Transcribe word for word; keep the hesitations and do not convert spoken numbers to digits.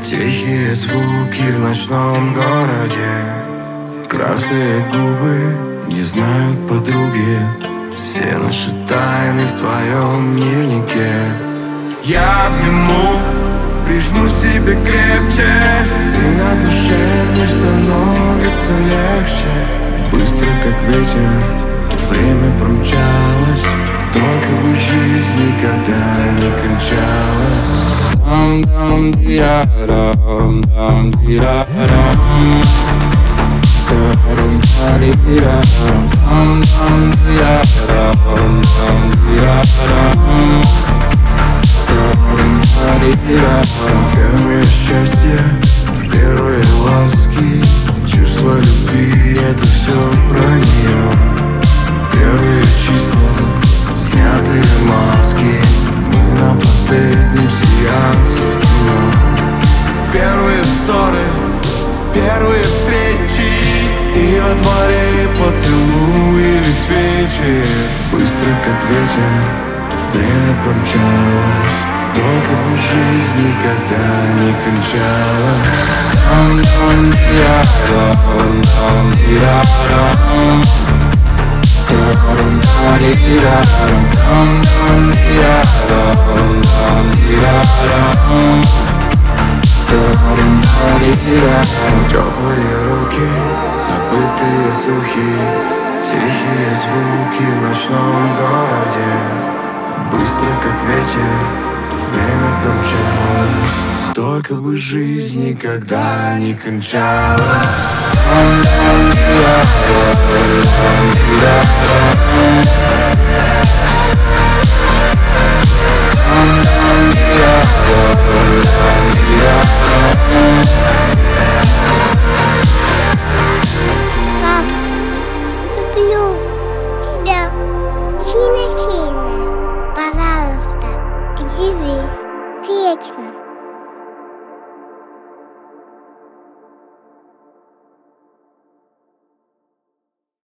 Тихие звуки в ночном городе. Красные губы не знают подруги. Все наши тайны в твоем дневнике. Я обниму, прижму себе крепче, и на душе мне становится легче. Быстро как ветер время промчалось, только бы жизнь никогда не кончалась. Дам-дам-дирарам, дам-дирарам, дарам-дарирарам, дам-дам-дирарам, дам-дирарам, дарам-дарирарам. Первое счастье, первые ласки, чувство любви — это все про нее. Первые числа, снятые маски, мы на последнем сеансе в кино. Первые ссоры, первые встречи, и во дворе поцелуи без свечи. Быстро как ветер время промчалось, только бы жизнь никогда не кончалась. Дам-дам-дирарам, дам-дирарам, дарам-дарирарам, дам-дам-дирарам, дам-дирарам, дарам-дарирарам. Теплые руки, забытые слухи, тихие звуки в ночном городе. Быстро как ветер время промчалось, только бы жизнь никогда не кончалась. Пап, люблю тебя сильно-сильно. Пожалуйста, живи вечно.